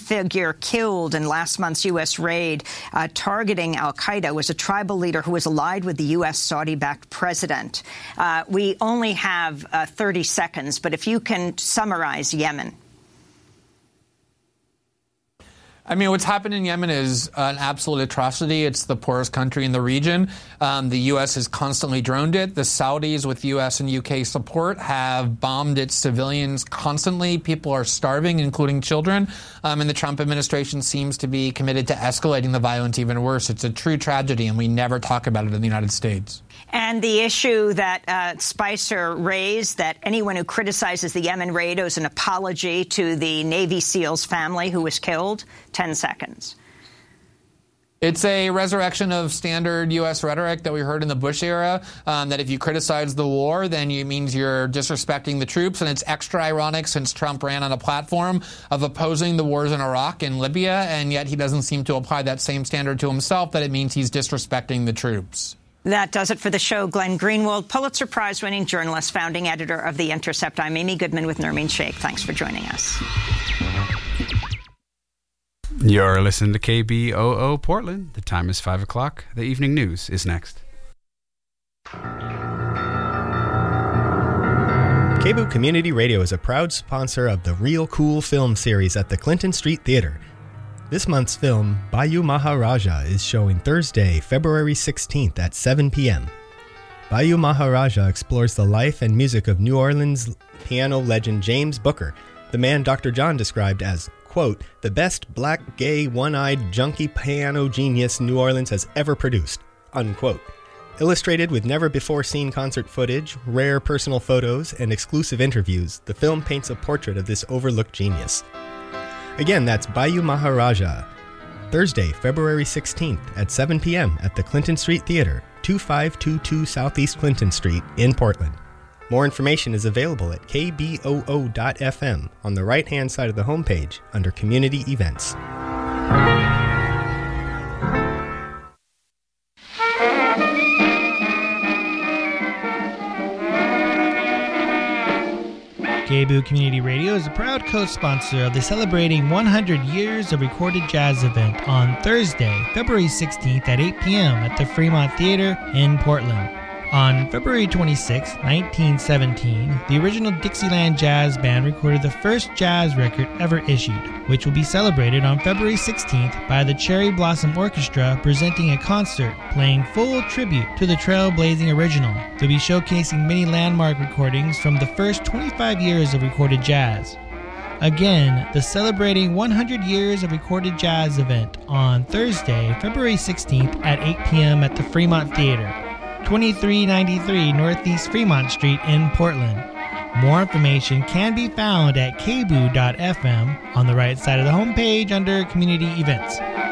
figure killed in last month's U.S. raid targeting al-Qaeda was a tribal leader who was allied with the U.S. Saudi-backed president. We only have 30 seconds, but if you can summarize Yemen. I mean, what's happened in Yemen is an absolute atrocity. It's the poorest country in the region. The U.S. has constantly droned it. The Saudis, with U.S. and U.K. support, have bombed its civilians constantly. People are starving, including children. And the Trump administration seems to be committed to escalating the violence even worse. It's a true tragedy, and we never talk about it in the United States. And the issue that Spicer raised, that anyone who criticizes the Yemen raid owes an apology to the Navy SEAL's family who was killed. 10 seconds. It's a resurrection of standard U.S. rhetoric that we heard in the Bush era, that if you criticize the war, then it means you're disrespecting the troops. And it's extra ironic since Trump ran on a platform of opposing the wars in Iraq and Libya, and yet he doesn't seem to apply that same standard to himself, that it means he's disrespecting the troops. That does it for the show. Glenn Greenwald, Pulitzer Prize-winning journalist, founding editor of The Intercept. I'm Amy Goodman with Nermeen Sheikh. Thanks for joining us. You're listening to KBOO Portland. The time is 5 o'clock. The evening news is next. KBOO Community Radio is a proud sponsor of the Real Cool film series at the Clinton Street Theater. This month's film, Bayou Maharaja, is showing Thursday, February 16th at 7 p.m. Bayou Maharaja explores the life and music of New Orleans piano legend James Booker, the man Dr. John described as, quote, the best black, gay, one-eyed, junkie piano genius New Orleans has ever produced, unquote. Illustrated with never-before-seen concert footage, rare personal photos, and exclusive interviews, the film paints a portrait of this overlooked genius. Again, that's Bayou Maharaja, Thursday, February 16th at 7 p.m. at the Clinton Street Theater, 2522 Southeast Clinton Street in Portland. More information is available at kboo.fm on the right-hand side of the homepage under Community Events. KBOO Community Radio is a proud co-sponsor of the Celebrating 100 Years of Recorded Jazz event on Thursday, February 16th at 8 p.m. at the Fremont Theater in Portland. On February 26, 1917, the original Dixieland Jazz Band recorded the first jazz record ever issued, which will be celebrated on February 16th by the Cherry Blossom Orchestra presenting a concert playing full tribute to the trailblazing original. They'll be showcasing many landmark recordings from the first 25 years of recorded jazz. Again, the Celebrating 100 Years of Recorded Jazz event on Thursday, February 16th at 8 p.m. at the Fremont Theater, 2393 Northeast Fremont Street in Portland. More information can be found at kboo.fm on the right side of the homepage under Community Events.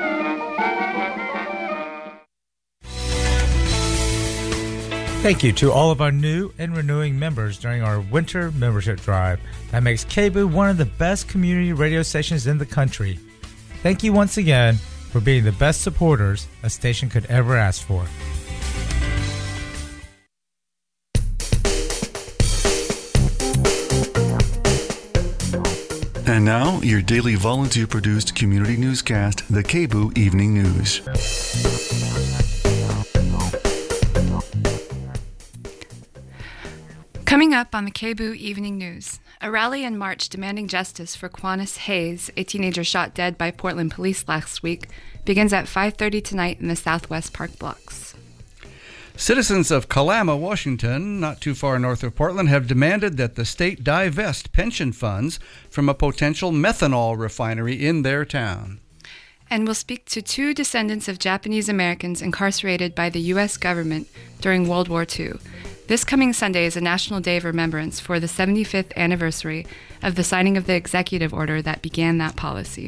Thank you to all of our new and renewing members during our winter membership drive that makes KBOO one of the best community radio stations in the country. Thank you once again for being the best supporters a station could ever ask for. And now, your daily volunteer-produced community newscast, the KBOO Evening News. Coming up on the KBOO Evening News, a rally and march demanding justice for Quanus Hayes, a teenager shot dead by Portland police last week, begins at 5:30 tonight in the Southwest Park blocks. Citizens of Kalama, Washington, not too far north of Portland, have demanded that the state divest pension funds from a potential methanol refinery in their town. And we'll speak to two descendants of Japanese Americans incarcerated by the U.S. government during World War II. This coming Sunday is a National Day of Remembrance for the 75th anniversary of the signing of the executive order that began that policy.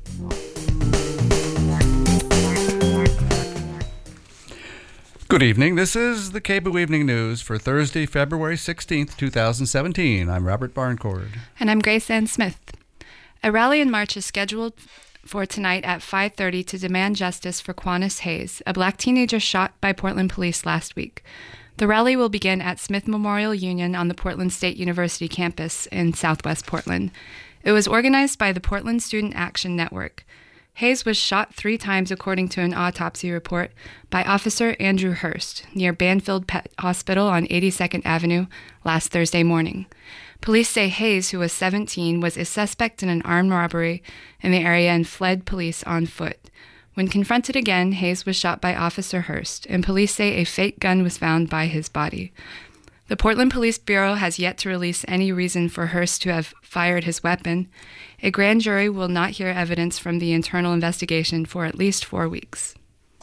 Good evening. This is the KBOO Evening News for Thursday, February 16th, 2017. I'm Robert Barncord. And I'm Grace Ann Smith. A rally and march is scheduled for tonight at 5:30 to demand justice for Quanus Hayes, a black teenager shot by Portland police last week. The rally will begin at Smith Memorial Union on the Portland State University campus in southwest Portland. It was organized by the Portland Student Action Network. Hayes was shot 3 times, according to an autopsy report, by Officer Andrew Hurst near Banfield Pet Hospital on 82nd Avenue last Thursday morning. Police say Hayes, who was 17, was a suspect in an armed robbery in the area and fled police on foot. When confronted again, Hayes was shot by Officer Hurst, and police say a fake gun was found by his body. The Portland Police Bureau has yet to release any reason for Hurst to have fired his weapon. A grand jury will not hear evidence from the internal investigation for at least 4 weeks.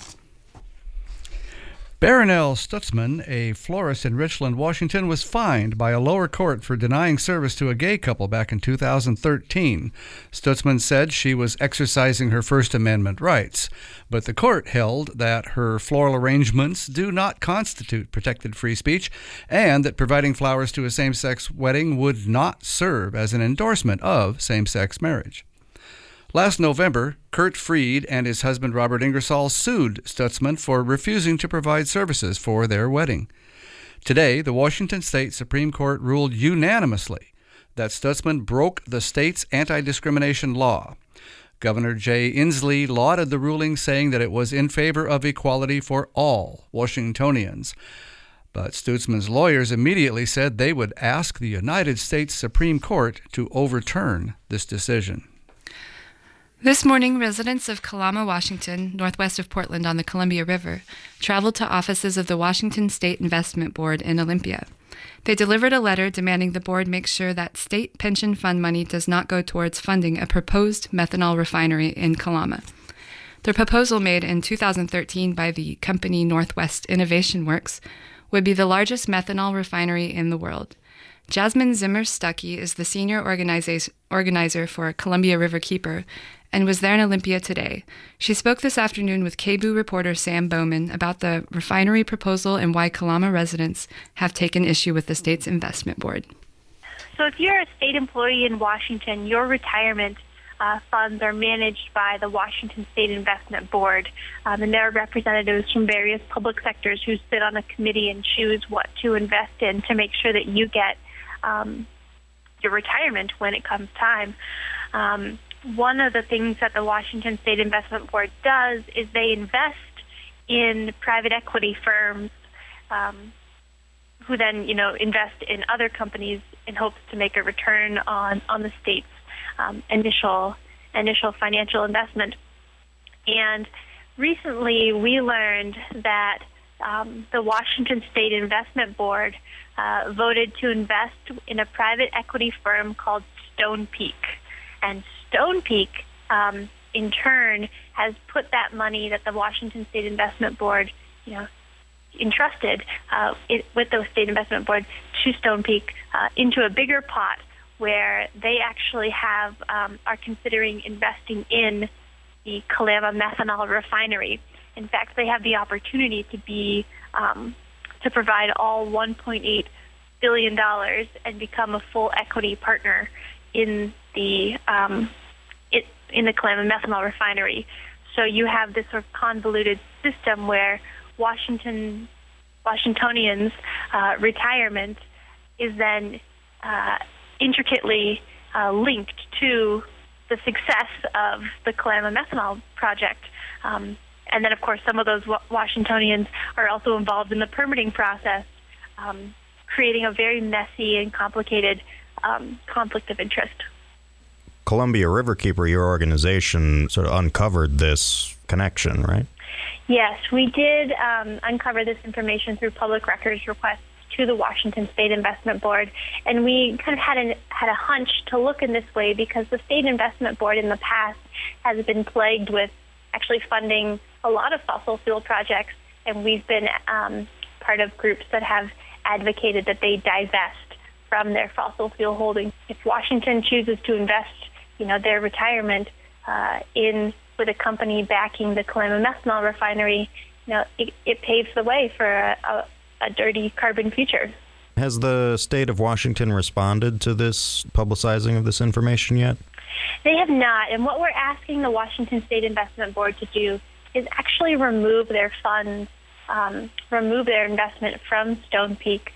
Barronelle Stutzman, a florist in Richland, Washington, was fined by a lower court for denying service to a gay couple back in 2013. Stutzman said she was exercising her First Amendment rights, but the court held that her floral arrangements do not constitute protected free speech and that providing flowers to a same-sex wedding would not serve as an endorsement of same-sex marriage. Last November, Kurt Freed and his husband Robert Ingersoll sued Stutzman for refusing to provide services for their wedding. Today, the Washington State Supreme Court ruled unanimously that Stutzman broke the state's anti-discrimination law. Governor Jay Inslee lauded the ruling, saying that it was in favor of equality for all Washingtonians. But Stutzman's lawyers immediately said they would ask the United States Supreme Court to overturn this decision. This morning, residents of Kalama, Washington, northwest of Portland on the Columbia River, traveled to offices of the Washington State Investment Board in Olympia. They delivered a letter demanding the board make sure that state pension fund money does not go towards funding a proposed methanol refinery in Kalama. The proposal, made in 2013 by the company Northwest Innovation Works, would be the largest methanol refinery in the world. Jasmine Zimmer Stuckey is the senior organizer for Columbia River Keeper and was there in Olympia today. She spoke this afternoon with KBOO reporter Sam Bowman about the refinery proposal and why Kalama residents have taken issue with the state's investment board. So if you're a state employee in Washington, your retirement funds are managed by the Washington State Investment Board, and there are representatives from various public sectors who sit on a committee and choose what to invest in to make sure that you get your retirement when it comes time. One of the things that the Washington State Investment Board does is they invest in private equity firms who then, invest in other companies in hopes to make a return on the state's initial financial investment. And recently we learned that the Washington State Investment Board voted to invest in a private equity firm called Stonepeak. And Stonepeak, in turn, has put that money that the Washington State Investment Board, entrusted with the State Investment Board to Stonepeak into a bigger pot where they actually are considering investing in the Kalama methanol refinery. In fact, they have the opportunity to provide all $1.8 billion and become a full equity partner in the Kalama methanol refinery. So you have this sort of convoluted system where Washingtonians' retirement is then intricately linked to the success of the Kalama methanol project. And then, of course, some of those Washingtonians are also involved in the permitting process, creating a very messy and complicated conflict of interest. Columbia Riverkeeper, your organization, sort of uncovered this connection, right? Yes, we did uncover this information through public records requests to the Washington State Investment Board, and we kind of had a hunch to look in this way because the State Investment Board in the past has been plagued with actually funding a lot of fossil fuel projects, and we've been part of groups that have advocated that they divest from their fossil fuel holdings. If Washington chooses to invest, their retirement with a company backing the Kalama methanol refinery, it paves the way for a dirty carbon future. Has the state of Washington responded to this publicizing of this information yet? They have not, and what we're asking the Washington State Investment Board to do is actually remove their funds, remove their investment from Stonepeak.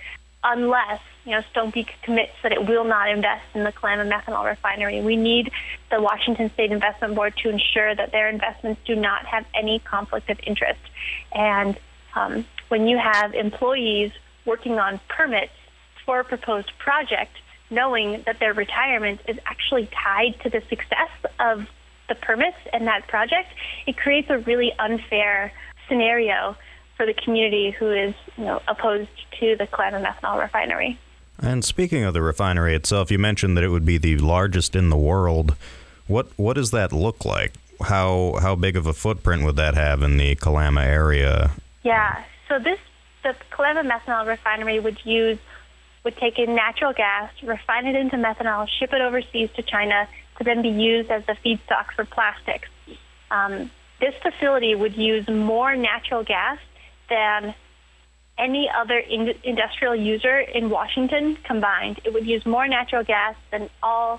unless Stonepeak commits that it will not invest in the Kalama methanol refinery. We need the Washington State Investment Board to ensure that their investments do not have any conflict of interest. And when you have employees working on permits for a proposed project, knowing that their retirement is actually tied to the success of the permits and that project, it creates a really unfair scenario for the community who is opposed to the Kalama methanol refinery. And speaking of the refinery itself, you mentioned that it would be the largest in the world. What does that look like? How big of a footprint would that have in the Kalama area? Yeah, so the Kalama methanol refinery would take in natural gas, refine it into methanol, ship it overseas to China to then be used as the feedstock for plastics. This facility would use more natural gas than any other industrial user in Washington combined. It would use more natural gas than all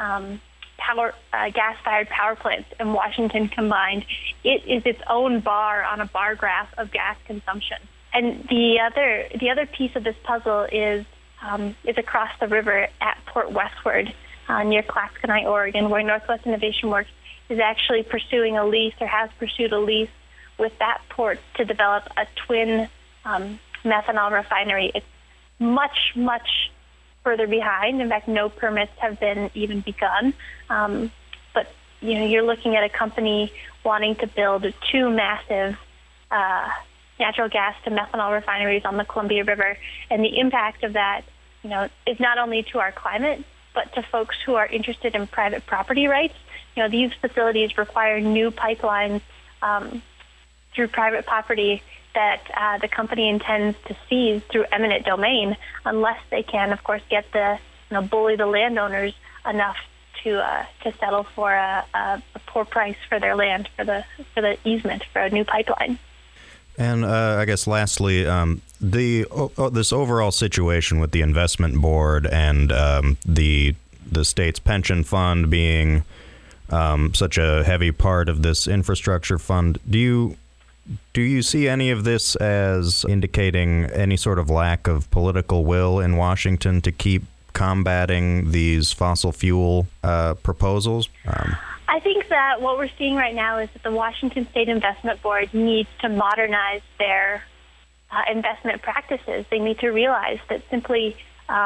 gas-fired power plants in Washington combined. It is its own bar on a bar graph of gas consumption. And the other piece of this puzzle is across the river at Port Westward near Clatskanie, Oregon, where Northwest Innovation Works is actually pursuing a lease or has pursued a lease with that port to develop a twin methanol refinery. It's much, much further behind. In fact, no permits have been even begun. But you're looking at a company wanting to build two massive natural gas to methanol refineries on the Columbia River, and the impact of that, is not only to our climate, but to folks who are interested in private property rights. These facilities require new pipelines through private property that the company intends to seize through eminent domain, unless they can, of course, get bully the landowners enough to settle for a poor price for their land for the easement for a new pipeline. And I guess lastly, this overall situation with the investment board and the state's pension fund being such a heavy part of this infrastructure fund, do you see any of this as indicating any sort of lack of political will in Washington to keep combating these fossil fuel proposals? I think that what we're seeing right now is that the Washington State Investment Board needs to modernize their investment practices. They need to realize that simply,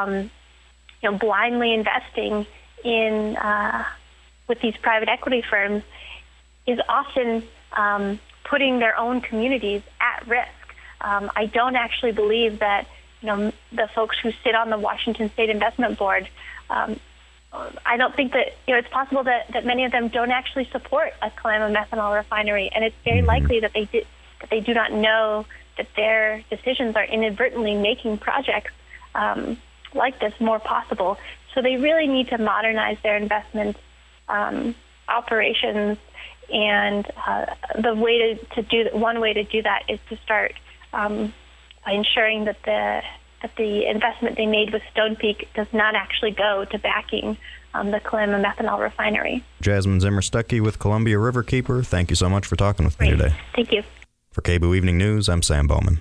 blindly investing in with these private equity firms is often putting their own communities at risk. I don't actually believe that the folks who sit on the Washington State Investment Board, I don't think that it's possible that many of them don't actually support a Kalama methanol refinery, and it's very likely that they do not know that their decisions are inadvertently making projects like this more possible. So they really need to modernize their investment operations, and one way to do that is to start ensuring that the investment they made with Stonepeak does not actually go to backing the Kalama methanol refinery. Jasmine Zimmer-Stuckey with Columbia Riverkeeper, thank you so much for talking with me today. Thank you. For KBOO Evening News, I'm Sam Bowman.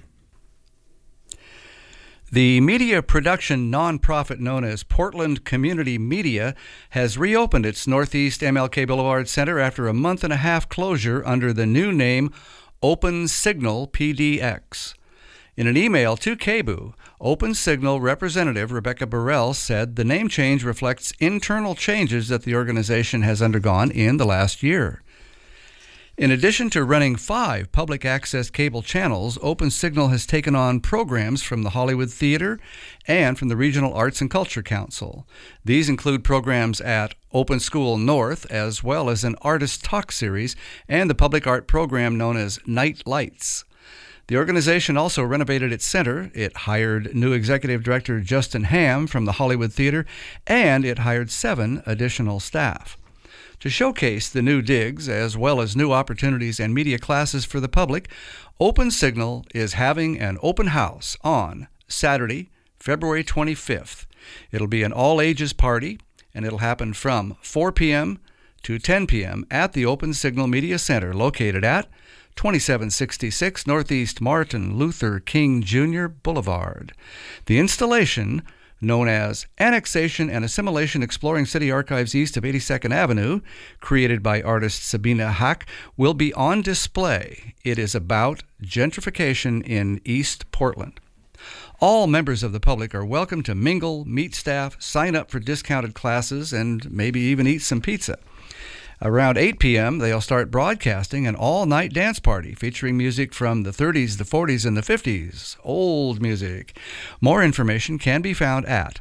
The media production nonprofit known as Portland Community Media has reopened its Northeast MLK Boulevard Center after a month-and-a-half closure under the new name Open Signal PDX. In an email to KBOO, Open Signal representative Rebecca Burrell said the name change reflects internal changes that the organization has undergone in the last year. In addition to running 5 public access cable channels, Open Signal has taken on programs from the Hollywood Theater and from the Regional Arts and Culture Council. These include programs at Open School North, as well as an Artist Talk series and the public art program known as Night Lights. The organization also renovated its center. It hired new executive director Justin Hamm from the Hollywood Theater, and it hired 7 additional staff. To showcase the new digs, as well as new opportunities and media classes for the public, Open Signal is having an open house on Saturday, February 25th. It'll be an all-ages party, and it'll happen from 4 p.m. to 10 p.m. at the Open Signal Media Center, located at 2766 Northeast Martin Luther King Jr. Boulevard. The installation, known as Annexation and Assimilation Exploring City Archives East of 82nd Avenue, created by artist Sabina Hack, will be on display. It is about gentrification in East Portland. All members of the public are welcome to mingle, meet staff, sign up for discounted classes, and maybe even eat some pizza. Around 8 p.m., they'll start broadcasting an all-night dance party featuring music from the 30s, the 40s, and the 50s, old music. More information can be found at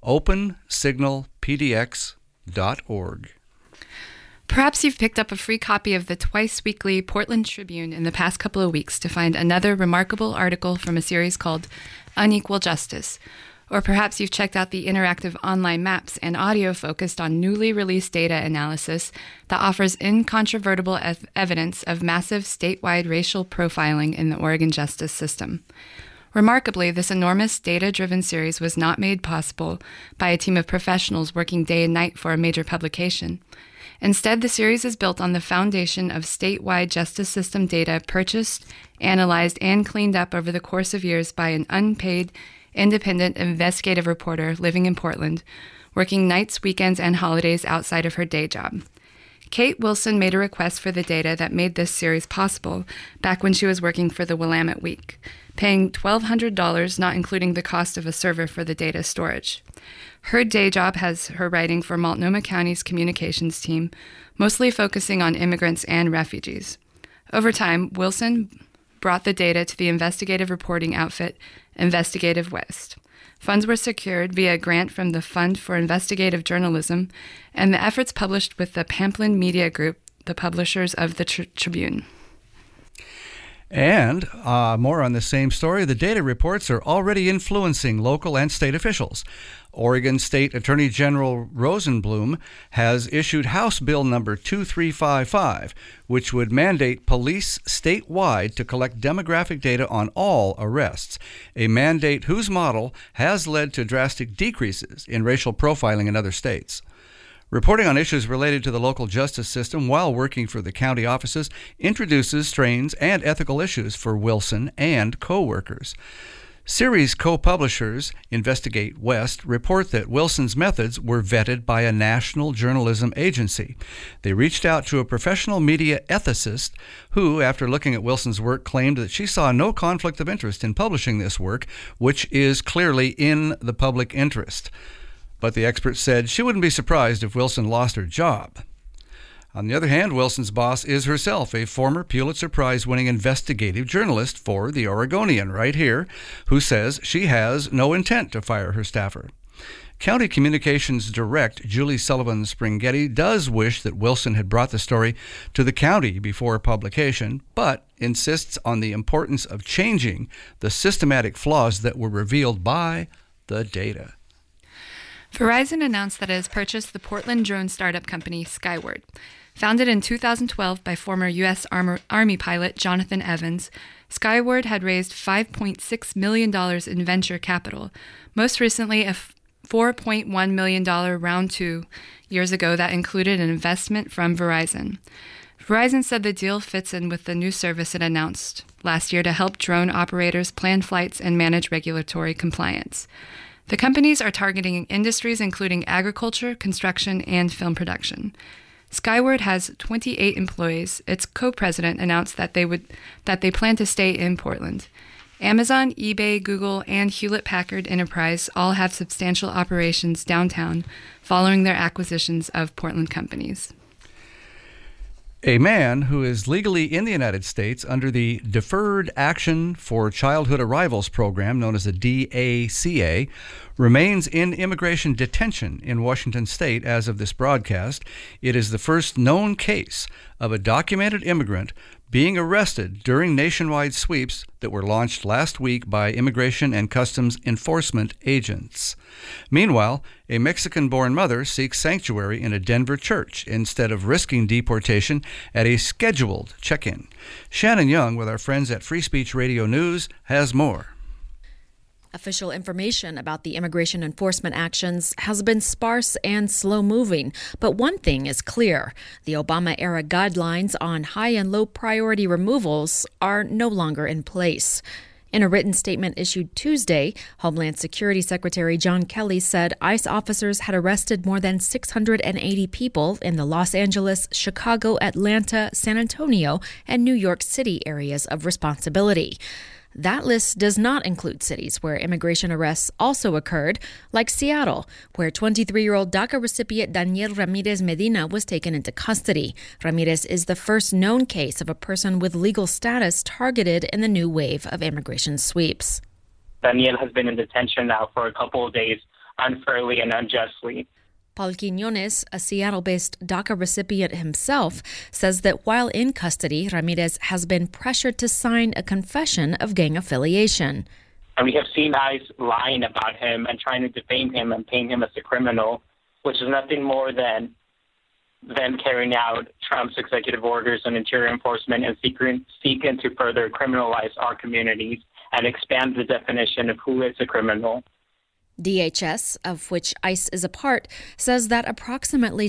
opensignalpdx.org. Perhaps you've picked up a free copy of the twice-weekly Portland Tribune in the past couple of weeks to find another remarkable article from a series called Unequal Justice. Or perhaps you've checked out the interactive online maps and audio focused on newly released data analysis that offers incontrovertible evidence of massive statewide racial profiling in the Oregon justice system. Remarkably, this enormous data-driven series was not made possible by a team of professionals working day and night for a major publication. Instead, the series is built on the foundation of statewide justice system data purchased, analyzed, and cleaned up over the course of years by an unpaid, independent investigative reporter living in Portland, working nights, weekends, and holidays outside of her day job. Kate Wilson made a request for the data that made this series possible back when she was working for the Willamette Week, paying $1,200, not including the cost of a server for the data storage. Her day job has her writing for Multnomah County's communications team, mostly focusing on immigrants and refugees. Over time, Wilson brought the data to the investigative reporting outfit Investigative West. Funds were secured via a grant from the Fund for Investigative Journalism and the efforts published with the Pamplin Media Group, the publishers of the Tribune. And more on the same story, the data reports are already influencing local and state officials. Oregon State Attorney General Rosenblum has issued House Bill number 2355, which would mandate police statewide to collect demographic data on all arrests, a mandate whose model has led to drastic decreases in racial profiling in other states. Reporting on issues related to the local justice system while working for the county offices introduces strains and ethical issues for Wilson and co-workers. Series co-publishers Investigate West report that Wilson's methods were vetted by a national journalism agency. They reached out to a professional media ethicist who, after looking at Wilson's work, claimed that she saw no conflict of interest in publishing this work, which is clearly in the public interest. But the expert said she wouldn't be surprised if Wilson lost her job. On the other hand, Wilson's boss is herself a former Pulitzer Prize-winning investigative journalist for The Oregonian right here, who says she has no intent to fire her staffer. County Communications Direct Julie Sullivan Springhetti does wish that Wilson had brought the story to the county before publication, but insists on the importance of changing the systematic flaws that were revealed by the data. Verizon announced that it has purchased the Portland drone startup company Skyward. Founded in 2012 by former U.S. Army pilot Jonathan Evans, Skyward had raised $5.6 million in venture capital, most recently a $4.1 million round 2 years ago that included an investment from Verizon. Verizon said the deal fits in with the new service it announced last year to help drone operators plan flights and manage regulatory compliance. The companies are targeting industries including agriculture, construction, and film production. Skyward has 28 employees. Its co-president announced that they plan to stay in Portland. Amazon, eBay, Google, and Hewlett-Packard Enterprise all have substantial operations downtown following their acquisitions of Portland companies. A man who is legally in the United States under the Deferred Action for Childhood Arrivals program, known as the DACA, remains in immigration detention in Washington state as of this broadcast. It is the first known case of a documented immigrant being arrested during nationwide sweeps that were launched last week by Immigration and Customs Enforcement agents. Meanwhile, a Mexican-born mother seeks sanctuary in a Denver church instead of risking deportation at a scheduled check-in. Shannon Young with our friends at Free Speech Radio News has more. Official information about the immigration enforcement actions has been sparse and slow-moving, but one thing is clear. The Obama-era guidelines on high and low priority removals are no longer in place. In a written statement issued Tuesday, Homeland Security Secretary John Kelly said ICE officers had arrested more than 680 people in the Los Angeles, Chicago, Atlanta, San Antonio, and New York City areas of responsibility. That list does not include cities where immigration arrests also occurred, like Seattle, where 23-year-old DACA recipient Daniel Ramirez Medina was taken into custody. Ramirez is the first known case of a person with legal status targeted in the new wave of immigration sweeps. Daniel has been in detention now for a couple of days, unfairly and unjustly. Paul Quiñones, a Seattle-based DACA recipient himself, says that while in custody, Ramirez has been pressured to sign a confession of gang affiliation. And we have seen ICE lying about him and trying to defame him and paint him as a criminal, which is nothing more than them carrying out Trump's executive orders on interior enforcement and seeking to further criminalize our communities and expand the definition of who is a criminal. DHS, of which ICE is a part, says that approximately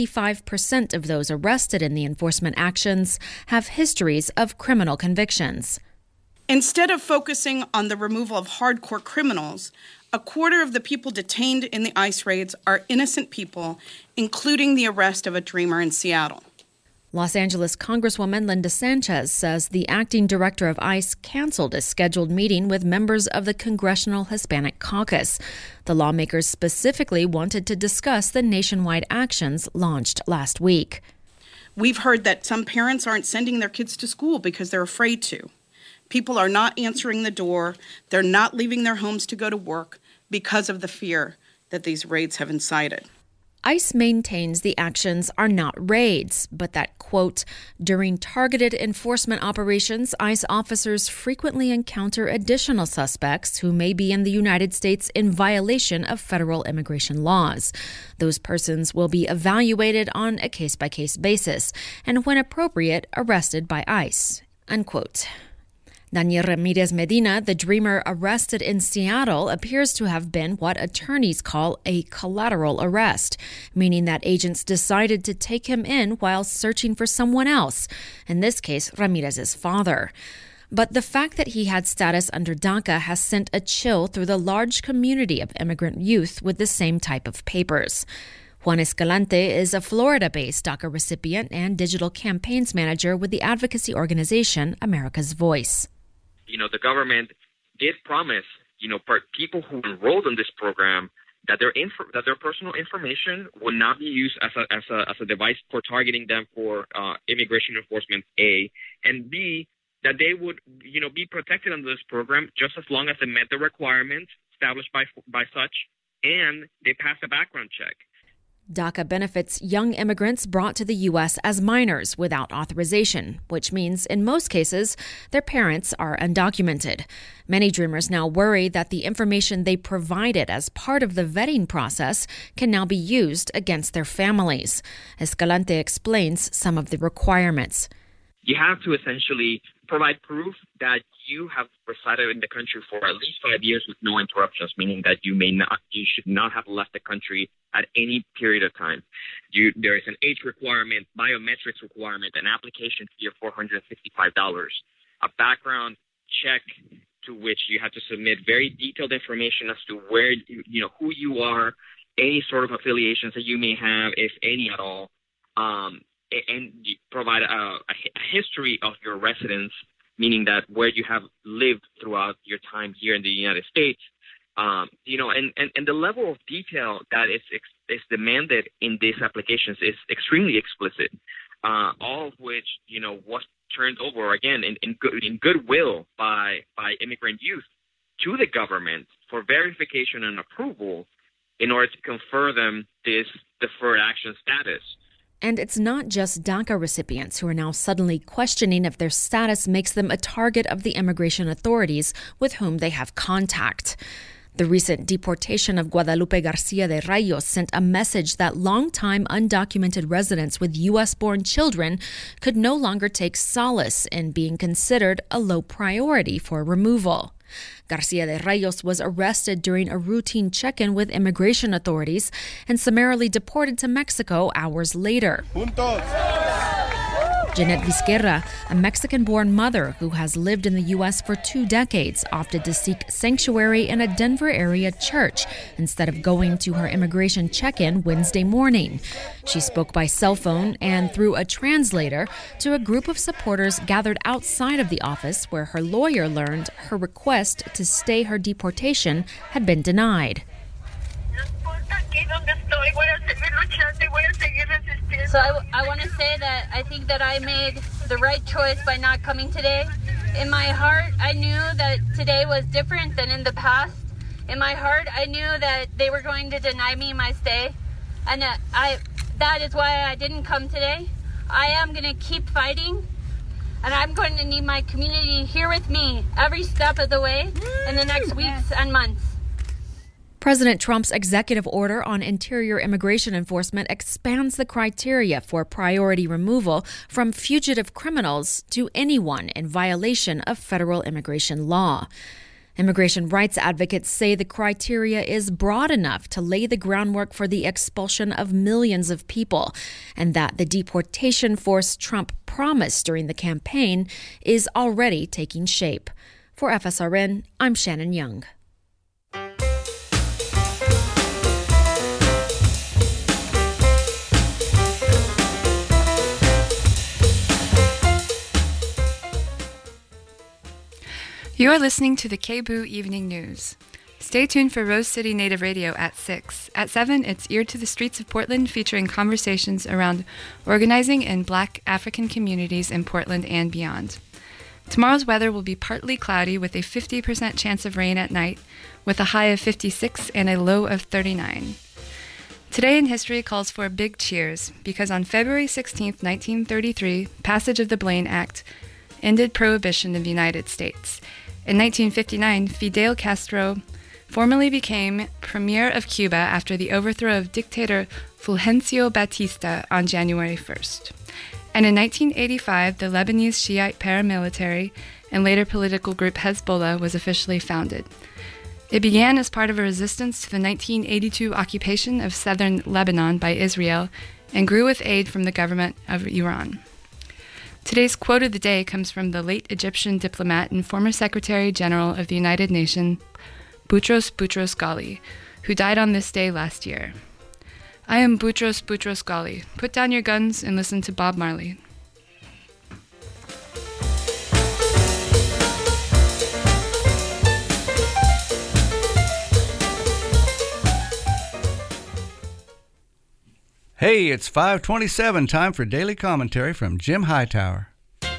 75% of those arrested in the enforcement actions have histories of criminal convictions. Instead of focusing on the removal of hardcore criminals, a quarter of the people detained in the ICE raids are innocent people, including the arrest of a dreamer in Seattle. Los Angeles Congresswoman Linda Sanchez says the acting director of ICE canceled a scheduled meeting with members of the Congressional Hispanic Caucus. The lawmakers specifically wanted to discuss the nationwide actions launched last week. We've heard that some parents aren't sending their kids to school because they're afraid to. People are not answering the door. They're not leaving their homes to go to work because of the fear that these raids have incited. ICE maintains the actions are not raids, but that, quote, during targeted enforcement operations, ICE officers frequently encounter additional suspects who may be in the United States in violation of federal immigration laws. Those persons will be evaluated on a case-by-case basis and, when appropriate, arrested by ICE, unquote. Daniel Ramirez Medina, the dreamer arrested in Seattle, appears to have been what attorneys call a collateral arrest, meaning that agents decided to take him in while searching for someone else, in this case, Ramirez's father. But the fact that he had status under DACA has sent a chill through the large community of immigrant youth with the same type of papers. Juan Escalante is a Florida-based DACA recipient and digital campaigns manager with the advocacy organization America's Voice. The government did promise, people who enrolled in this program that their personal information would not be used as a device for targeting them for immigration enforcement, A, and B, that they would, be protected under this program just as long as they met the requirements established by such, and they passed a background check. DACA benefits young immigrants brought to the U.S. as minors without authorization, which means in most cases, their parents are undocumented. Many dreamers now worry that the information they provided as part of the vetting process can now be used against their families. Escalante explains some of the requirements. You have to essentially provide proof that you have resided in the country for at least 5 years with no interruptions, meaning that you should not have left the country at any period of time. There is an age requirement, biometrics requirement, an application fee of $465, a background check to which you have to submit very detailed information as to where who you are, any sort of affiliations that you may have, if any at all, and you provide a history of your residence, meaning that where you have lived throughout your time here in the United States, and the level of detail that is demanded in these applications is extremely explicit. All of which was turned over again in goodwill by immigrant youth to the government for verification and approval in order to confer them this deferred action status. And it's not just DACA recipients who are now suddenly questioning if their status makes them a target of the immigration authorities with whom they have contact. The recent deportation of Guadalupe Garcia de Rayos sent a message that longtime undocumented residents with U.S.-born children could no longer take solace in being considered a low priority for removal. Garcia de Reyes was arrested during a routine check-in with immigration authorities and summarily deported to Mexico hours later. Jeanette Vizquerra, a Mexican-born mother who has lived in the U.S. for 2 decades, opted to seek sanctuary in a Denver area church instead of going to her immigration check-in Wednesday morning. She spoke by cell phone and through a translator to a group of supporters gathered outside of the office where her lawyer learned her request to stay her deportation had been denied. So I want to say that I think that I made the right choice by not coming today. In my heart, I knew that today was different than in the past. In my heart, I knew that they were going to deny me my stay. And that is why I didn't come today. I am going to keep fighting. And I'm going to need my community here with me every step of the way in the next weeks and months. President Trump's executive order on interior immigration enforcement expands the criteria for priority removal from fugitive criminals to anyone in violation of federal immigration law. Immigration rights advocates say the criteria is broad enough to lay the groundwork for the expulsion of millions of people, and that the deportation force Trump promised during the campaign is already taking shape. For FSRN, I'm Shannon Young. You are listening to the KBOO Evening News. Stay tuned for Rose City Native Radio at 6. At 7, it's Ear to the Streets of Portland, featuring conversations around organizing in Black African communities in Portland and beyond. Tomorrow's weather will be partly cloudy with a 50% chance of rain at night, with a high of 56 and a low of 39. Today in history calls for big cheers, because on February 16, 1933, passage of the Blaine Act ended prohibition in the United States. In 1959, Fidel Castro formally became premier of Cuba after the overthrow of dictator Fulgencio Batista on January 1st. And in 1985, the Lebanese Shiite paramilitary and later political group Hezbollah was officially founded. It began as part of a resistance to the 1982 occupation of southern Lebanon by Israel and grew with aid from the government of Iran. Today's quote of the day comes from the late Egyptian diplomat and former Secretary General of the United Nations, Boutros Boutros-Ghali, who died on this day last year. I am Boutros Boutros-Ghali. Put down your guns and listen to Bob Marley. Hey, it's 5:27, time for Daily Commentary from Jim Hightower.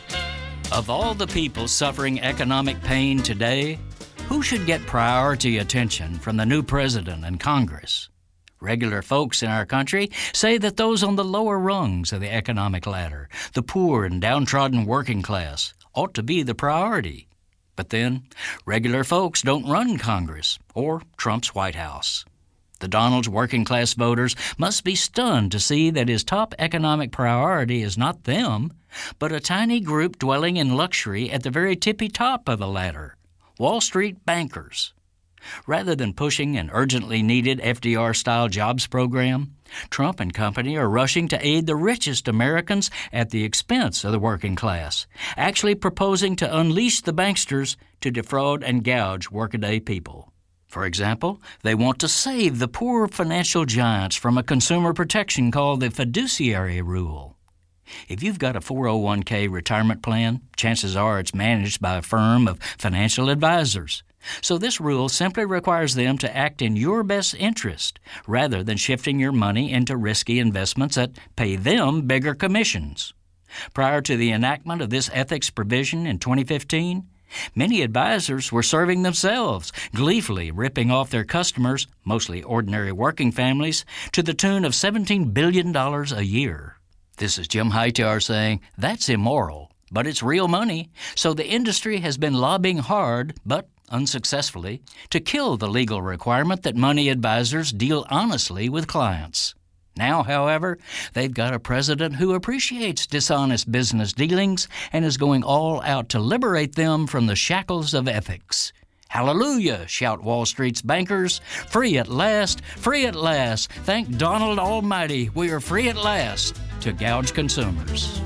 Of all the people suffering economic pain today, who should get priority attention from the new president and Congress? Regular folks in our country say that those on the lower rungs of the economic ladder, the poor and downtrodden working class, ought to be the priority. But then, regular folks don't run Congress or Trump's White House. The Donald's working-class voters must be stunned to see that his top economic priority is not them, but a tiny group dwelling in luxury at the very tippy top of the ladder, Wall Street bankers. Rather than pushing an urgently needed FDR-style jobs program, Trump and company are rushing to aid the richest Americans at the expense of the working class, actually proposing to unleash the banksters to defraud and gouge workaday people. For example, they want to save the poor financial giants from a consumer protection called the fiduciary rule. If you've got a 401k retirement plan, chances are it's managed by a firm of financial advisors. So this rule simply requires them to act in your best interest rather than shifting your money into risky investments that pay them bigger commissions. Prior to the enactment of this ethics provision in 2015, many advisors were serving themselves, gleefully ripping off their customers, mostly ordinary working families, to the tune of $17 billion a year. This is Jim Hightower saying, that's immoral, but it's real money, so the industry has been lobbying hard, but unsuccessfully, to kill the legal requirement that money advisors deal honestly with clients. Now, however, they've got a president who appreciates dishonest business dealings and is going all out to liberate them from the shackles of ethics. Hallelujah, shout Wall Street's bankers. Free at last, free at last. Thank Donald Almighty, we are free at last to gouge consumers.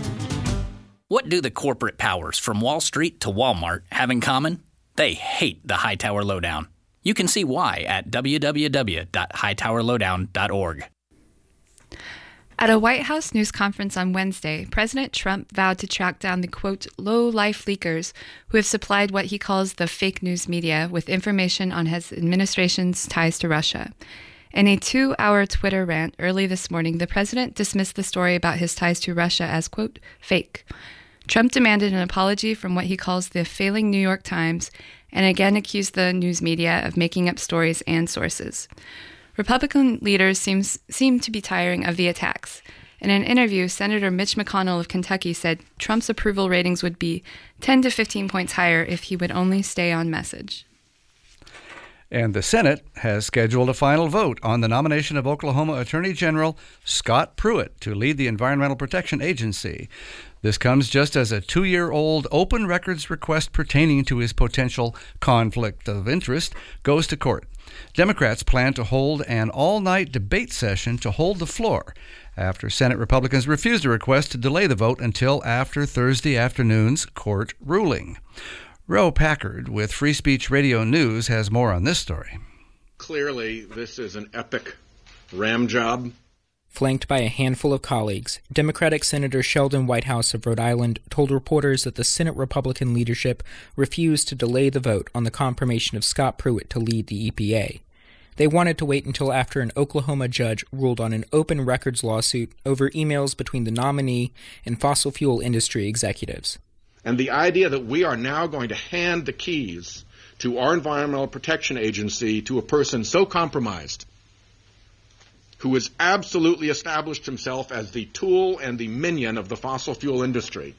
What do the corporate powers from Wall Street to Walmart have in common? They hate the Hightower Lowdown. You can see why at www.hightowerlowdown.org. At a White House news conference on Wednesday, President Trump vowed to track down the, quote, low-life leakers who have supplied what he calls the fake news media with information on his administration's ties to Russia. In a 2-hour Twitter rant early this morning, the president dismissed the story about his ties to Russia as, quote, fake. Trump demanded an apology from what he calls the failing New York Times and again accused the news media of making up stories and sources. Republican leaders seem to be tiring of the attacks. In an interview, Senator Mitch McConnell of Kentucky said Trump's approval ratings would be 10 to 15 points higher if he would only stay on message. And the Senate has scheduled a final vote on the nomination of Oklahoma Attorney General Scott Pruitt to lead the Environmental Protection Agency. This comes just as a 2-year-old open records request pertaining to his potential conflict of interest goes to court. Democrats plan to hold an all-night debate session to hold the floor after Senate Republicans refused a request to delay the vote until after Thursday afternoon's court ruling. Roe Packard with Free Speech Radio News has more on this story. Clearly, this is an epic ram job. Flanked by a handful of colleagues, Democratic Senator Sheldon Whitehouse of Rhode Island told reporters that the Senate Republican leadership refused to delay the vote on the confirmation of Scott Pruitt to lead the EPA. They wanted to wait until after an Oklahoma judge ruled on an open records lawsuit over emails between the nominee and fossil fuel industry executives. And the idea that we are now going to hand the keys to our Environmental Protection Agency to a person so compromised, who has absolutely established himself as the tool and the minion of the fossil fuel industry,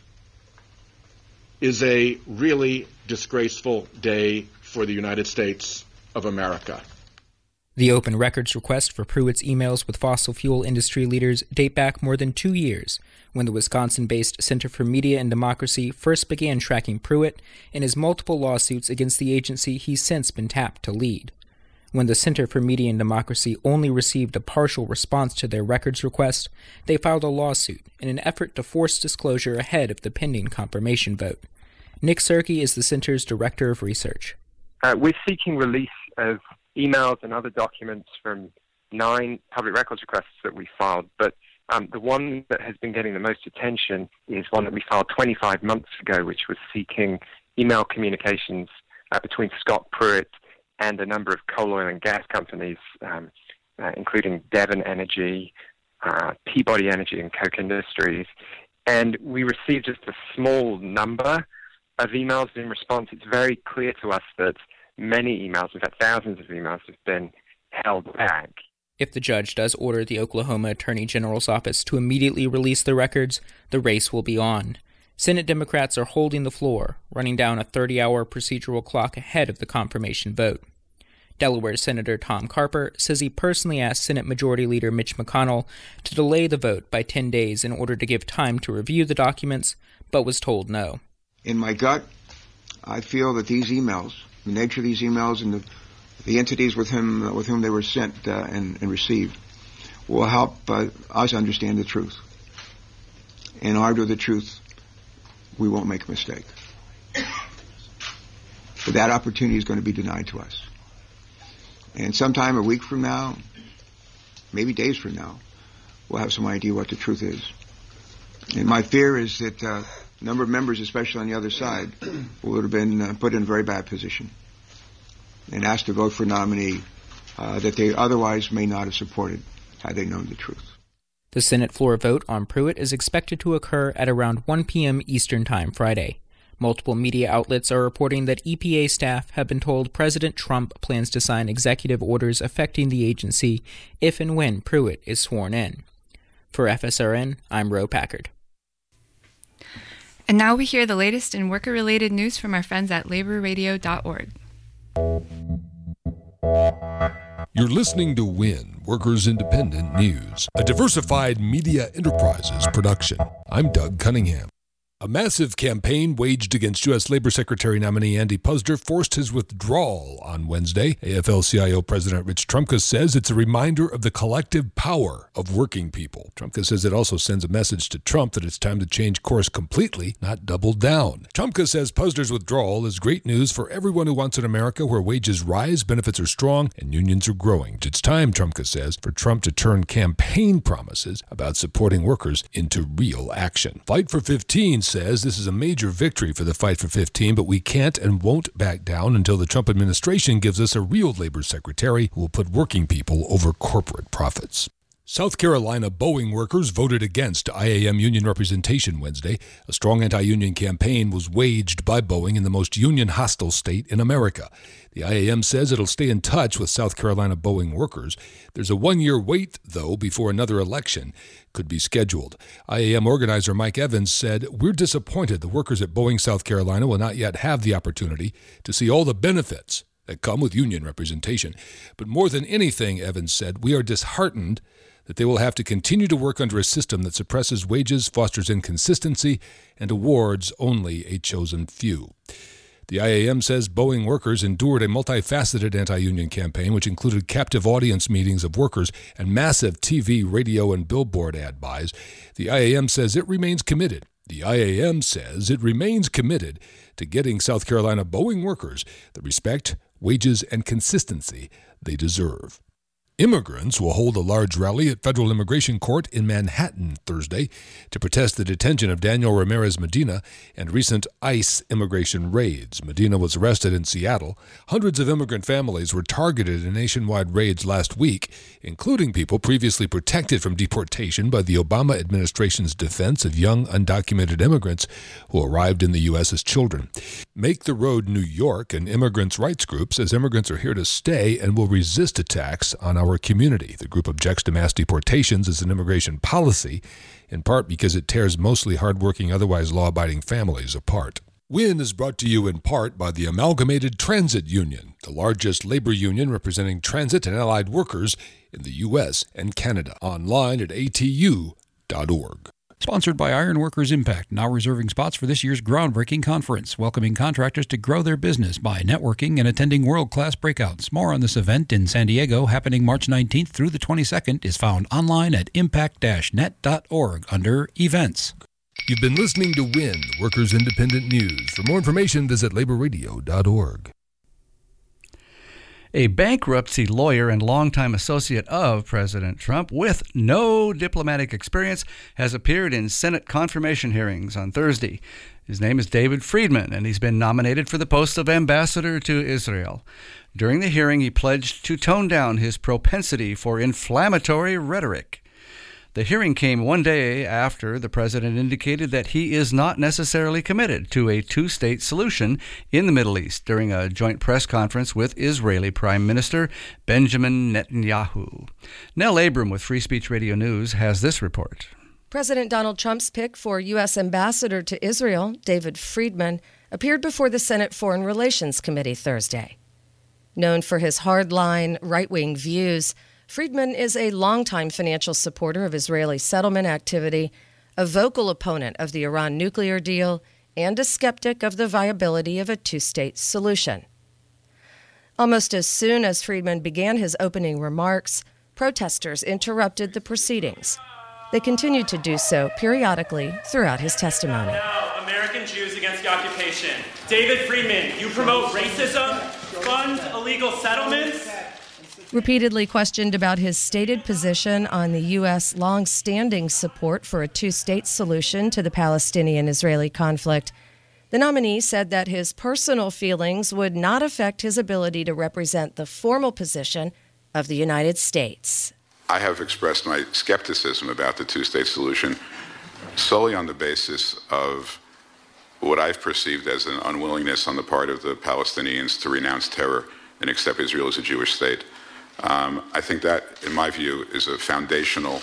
is a really disgraceful day for the United States of America. The open records request for Pruitt's emails with fossil fuel industry leaders date back more than 2 years, when the Wisconsin-based Center for Media and Democracy first began tracking Pruitt and his multiple lawsuits against the agency he's since been tapped to lead. When the Center for Media and Democracy only received a partial response to their records request, they filed a lawsuit in an effort to force disclosure ahead of the pending confirmation vote. Nick Serke is the center's director of research. We're seeking release of emails and other documents from 9 public records requests that we filed, but the one that has been getting the most attention is one that we filed 25 months ago, which was seeking email communications between Scott Pruitt and a number of coal, oil, and gas companies, including Devon Energy, Peabody Energy, and Koch Industries. And we received just a small number of emails in response. It's very clear to us that many emails, in fact thousands of emails, have been held back. If the judge does order the Oklahoma Attorney General's office to immediately release the records, the race will be on. Senate Democrats are holding the floor, running down a 30-hour procedural clock ahead of the confirmation vote. Delaware Senator Tom Carper says he personally asked Senate Majority Leader Mitch McConnell to delay the vote by 10 days in order to give time to review the documents, but was told no. In my gut, I feel that these emails, the nature of these emails and the entities with whom they were sent and received, will help us understand the truth. In order to the truth, we won't make a mistake. But that opportunity is going to be denied to us. And sometime a week from now, maybe days from now, we'll have some idea what the truth is. And my fear is that a number of members, especially on the other side, would have been put in a very bad position and asked to vote for a nominee that they otherwise may not have supported had they known the truth. The Senate floor vote on Pruitt is expected to occur at around 1 p.m. Eastern Time Friday. Multiple media outlets are reporting that EPA staff have been told President Trump plans to sign executive orders affecting the agency if and when Pruitt is sworn in. For FSRN, I'm Roe Packard. And now we hear the latest in worker-related news from our friends at laborradio.org. You're listening to WIN, Workers Independent News, a diversified media enterprises production. I'm Doug Cunningham. A massive campaign waged against U.S. Labor Secretary nominee Andy Puzder forced his withdrawal on Wednesday. AFL-CIO President Rich Trumka says it's a reminder of the collective power of working people. Trumka says it also sends a message to Trump that it's time to change course completely, not double down. Trumka says Puzder's withdrawal is great news for everyone who wants an America where wages rise, benefits are strong, and unions are growing. It's time, Trumka says, for Trump to turn campaign promises about supporting workers into real action. Fight for 15 says this is a major victory for the Fight for 15, but we can't and won't back down until the Trump administration gives us a real labor secretary who will put working people over corporate profits. South Carolina Boeing workers voted against IAM union representation Wednesday. A strong anti-union campaign was waged by Boeing in the most union-hostile state in America. The IAM says it'll stay in touch with South Carolina Boeing workers. There's a one-year wait, though, before another election could be scheduled. IAM organizer Mike Evans said, "We're disappointed the workers at Boeing South Carolina will not yet have the opportunity to see all the benefits that come with union representation. But more than anything," Evans said, "we are disheartened that they will have to continue to work under a system that suppresses wages, fosters inconsistency, and awards only a chosen few." The IAM says Boeing workers endured a multifaceted anti-union campaign, which included captive audience meetings of workers and massive TV, radio, and billboard ad buys. The IAM says it remains committed. The IAM says it remains committed to getting South Carolina Boeing workers the respect, wages, and consistency they deserve. Immigrants will hold a large rally at Federal Immigration Court in Manhattan Thursday to protest the detention of Daniel Ramirez Medina and recent ICE immigration raids. Medina was arrested in Seattle. Hundreds of immigrant families were targeted in nationwide raids last week, including people previously protected from deportation by the Obama administration's defense of young undocumented immigrants who arrived in the U.S. as children. Make the Road New York, an immigrants' rights group, says immigrants are here to stay and will resist attacks on our community. The group objects to mass deportations as an immigration policy, in part because it tears mostly hardworking, otherwise law-abiding families apart. WIN is brought to you in part by the Amalgamated Transit Union, the largest labor union representing transit and allied workers in the U.S. and Canada. Online at atu.org. Sponsored by Ironworkers Impact, now reserving spots for this year's groundbreaking conference, welcoming contractors to grow their business by networking and attending world-class breakouts. More on this event in San Diego, happening March 19th through the 22nd, is found online at impact-net.org under Events. You've been listening to WIN, Workers Independent News. For more information, visit laborradio.org. A bankruptcy lawyer and longtime associate of President Trump with no diplomatic experience has appeared in Senate confirmation hearings on Thursday. His name is David Friedman, and he's been nominated for the post of ambassador to Israel. During the hearing, he pledged to tone down his propensity for inflammatory rhetoric. The hearing came one day after the president indicated that he is not necessarily committed to a two-state solution in the Middle East during a joint press conference with Israeli Prime Minister Benjamin Netanyahu. Nell Abram with Free Speech Radio News has this report. President Donald Trump's pick for U.S. Ambassador to Israel, David Friedman, appeared before the Senate Foreign Relations Committee Thursday. Known for his hardline, right-wing views, Friedman is a longtime financial supporter of Israeli settlement activity, a vocal opponent of the Iran nuclear deal, and a skeptic of the viability of a two-state solution. Almost as soon as Friedman began his opening remarks, protesters interrupted the proceedings. They continued to do so periodically throughout his testimony. American Jews against the occupation. David Friedman, you promote racism, fund illegal settlements. Repeatedly questioned about his stated position on the U.S. long-standing support for a two-state solution to the Palestinian-Israeli conflict, the nominee said that his personal feelings would not affect his ability to represent the formal position of the United States. I have expressed my skepticism about the two-state solution solely on the basis of what I've perceived as an unwillingness on the part of the Palestinians to renounce terror and accept Israel as a Jewish state. I think that, in my view, is a foundational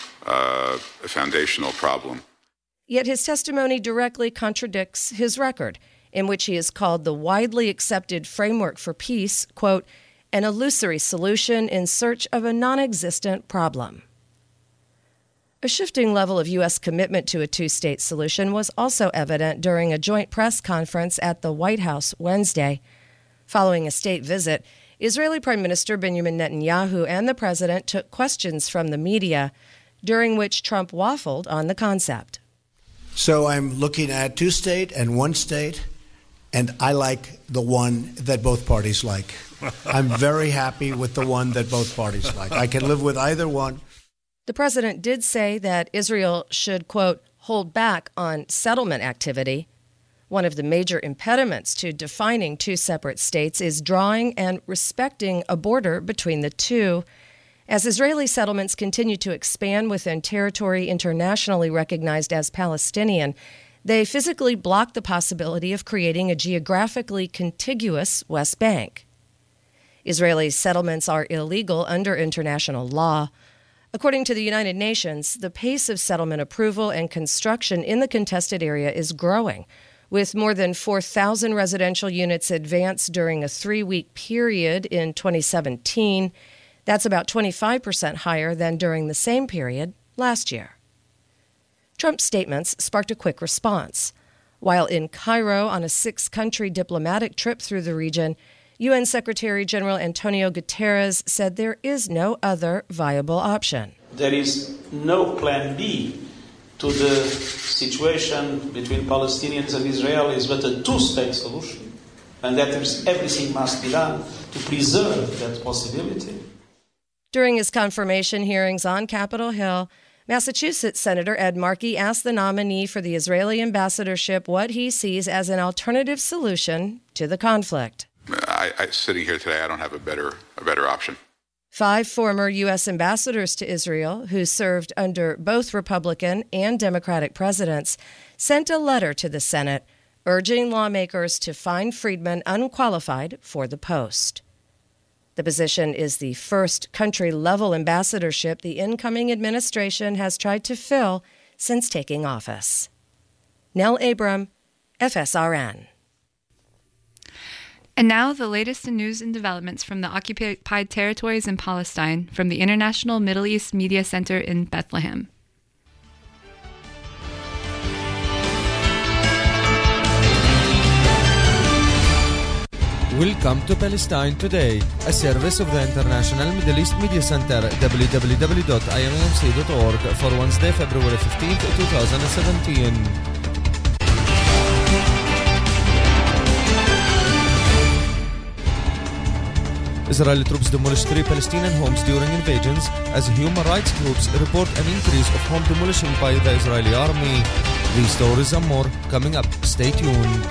problem. Yet his testimony directly contradicts his record, in which he has called the widely accepted framework for peace, quote, an illusory solution in search of a non-existent problem. A shifting level of U.S. commitment to a two-state solution was also evident during a joint press conference at the White House Wednesday. Following a state visit, Israeli Prime Minister Benjamin Netanyahu and the president took questions from the media, during which Trump waffled on the concept. So I'm looking at two-state and one-state, and I like the one that both parties like. I'm very happy with the one that both parties like. I can live with either one. The president did say that Israel should, quote, hold back on settlement activity. One of the major impediments to defining two separate states is drawing and respecting a border between the two. As Israeli settlements continue to expand within territory internationally recognized as Palestinian, they physically block the possibility of creating a geographically contiguous West Bank. Israeli settlements are illegal under international law. According to the United Nations, the pace of settlement approval and construction in the contested area is growing, with more than 4,000 residential units advanced during a 3-week period in 2017. That's about 25% higher than during the same period last year. Trump's statements sparked a quick response. While in Cairo on a 6-country diplomatic trip through the region, UN Secretary General Antonio Guterres said there is no other viable option. There is no plan B to the situation between Palestinians and Israelis but a two-state solution, and that everything must be done to preserve that possibility. During his confirmation hearings on Capitol Hill, Massachusetts Senator Ed Markey asked the nominee for the Israeli ambassadorship what he sees as an alternative solution to the conflict. Sitting here today, I don't have a better option. 5 former U.S. ambassadors to Israel, who served under both Republican and Democratic presidents, sent a letter to the Senate urging lawmakers to find Friedman unqualified for the post. The position is the first country-level ambassadorship the incoming administration has tried to fill since taking office. Nell Abram, FSRN. And now the latest in news and developments from the occupied territories in Palestine from the International Middle East Media Center in Bethlehem. Welcome to Palestine Today, a service of the International Middle East Media Center, www.imamc.org, for Wednesday, February 15, 2017. Israeli troops demolished 3 Palestinian homes during invasions as human rights groups report an increase of home demolition by the Israeli army. These stories and more coming up. Stay tuned.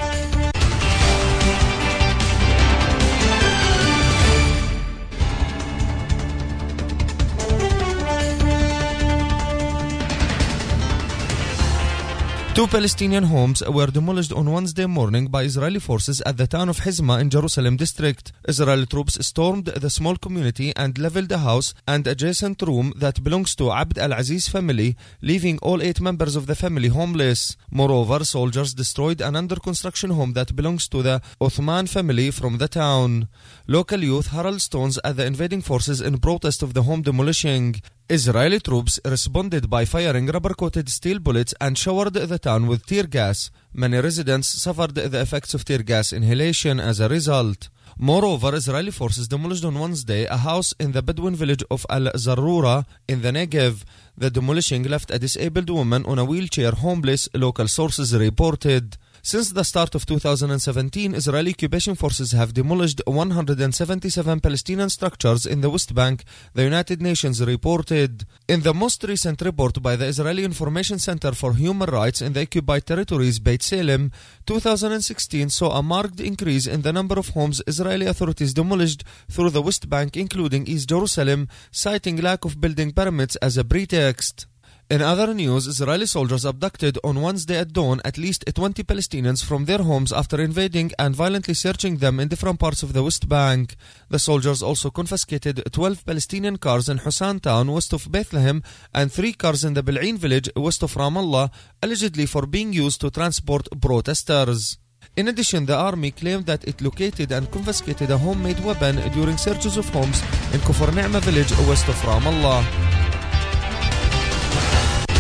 Two Palestinian homes were demolished on Wednesday morning by Israeli forces at the town of Hizma in Jerusalem district. Israeli troops stormed the small community and leveled a house and adjacent room that belongs to Abd al-Aziz family, leaving all 8 members of the family homeless. Moreover, soldiers destroyed an under-construction home that belongs to the Othman family from the town. Local youth hurled stones at the invading forces in protest of the home demolishing. Israeli troops responded by firing rubber-coated steel bullets and showered the town with tear gas. Many residents suffered the effects of tear gas inhalation as a result. Moreover, Israeli forces demolished on Wednesday a house in the Bedouin village of Al-Zarura in the Negev. The demolishing left a disabled woman on a wheelchair homeless, local sources reported. Since the start of 2017, Israeli occupation forces have demolished 177 Palestinian structures in the West Bank, the United Nations reported. In the most recent report by the Israeli Information Center for Human Rights in the occupied territories, Beit Salem, 2016 saw a marked increase in the number of homes Israeli authorities demolished through the West Bank, including East Jerusalem, citing lack of building permits as a pretext. In other news, Israeli soldiers abducted on Wednesday at dawn at least 20 Palestinians from their homes after invading and violently searching them in different parts of the West Bank. The soldiers also confiscated 12 Palestinian cars in Hussan town west of Bethlehem and 3 cars in the Bil'in village west of Ramallah, allegedly for being used to transport protesters. In addition, the army claimed that it located and confiscated a homemade weapon during searches of homes in Kufr Ni'ma village west of Ramallah.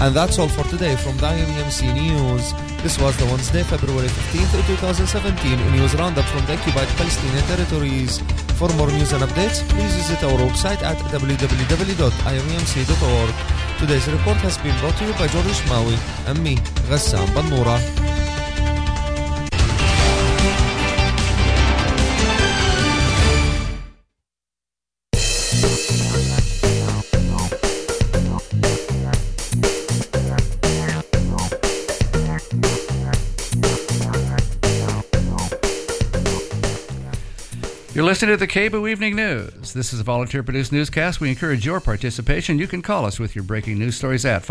And that's all for today from the IMEMC News. This was the Wednesday, February 15th, 2017 news roundup from the occupied Palestinian territories. For more news and updates, please visit our website at www.imemc.org. Today's report has been brought to you by George Maui and me, Ghassan Bannoura. You're listening to the KBOO Evening News. This is a volunteer-produced newscast. We encourage your participation. You can call us with your breaking news stories at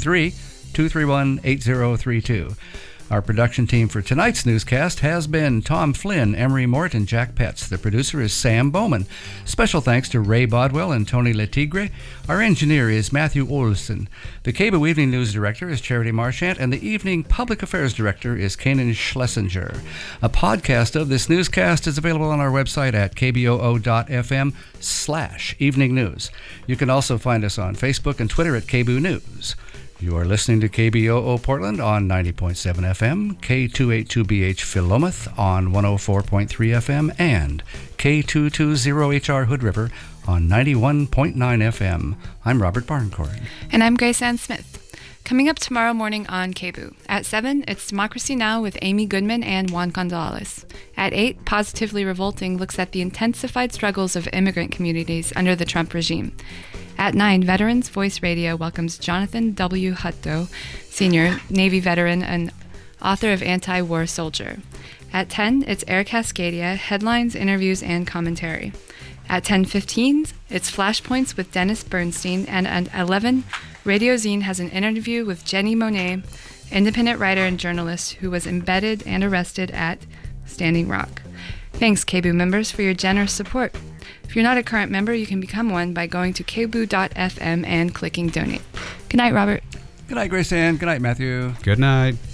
503-231-8032. Our production team for tonight's newscast has been Tom Flynn, Emery Mort, and Jack Petz. The producer is Sam Bowman. Special thanks to Ray Bodwell and Tony Letigre. Our engineer is Matthew Olson. The KBOO Evening News Director is Charity Marchant, and the Evening Public Affairs Director is Kanan Schlesinger. A podcast of this newscast is available on our website at kboo.fm/evening news. You can also find us on Facebook and Twitter at KBOO News. You are listening to KBOO Portland on 90.7 FM, K282BH Philomath on 104.3 FM, and K220HR Hood River on 91.9 FM. I'm Robert Barncourt. And I'm Grace Ann Smith. Coming up tomorrow morning on KBOO. At 7, it's Democracy Now! With Amy Goodman and Juan Gonzalez. At 8, Positively Revolting looks at the intensified struggles of immigrant communities under the Trump regime. At 9, Veterans Voice Radio welcomes Jonathan W. Hutto, Sr., Navy veteran and author of Anti-War Soldier. At 10, it's Air Cascadia, headlines, interviews, and commentary. At 10:15, it's Flashpoints with Dennis Bernstein, and at 11, Radio Zine has an interview with Jenny Monet, independent writer and journalist who was embedded and arrested at Standing Rock. Thanks, KBOO members, for your generous support. If you're not a current member, you can become one by going to kboo.fm and clicking donate. Good night, Robert. Good night, Grace Ann. Good night, Matthew. Good night.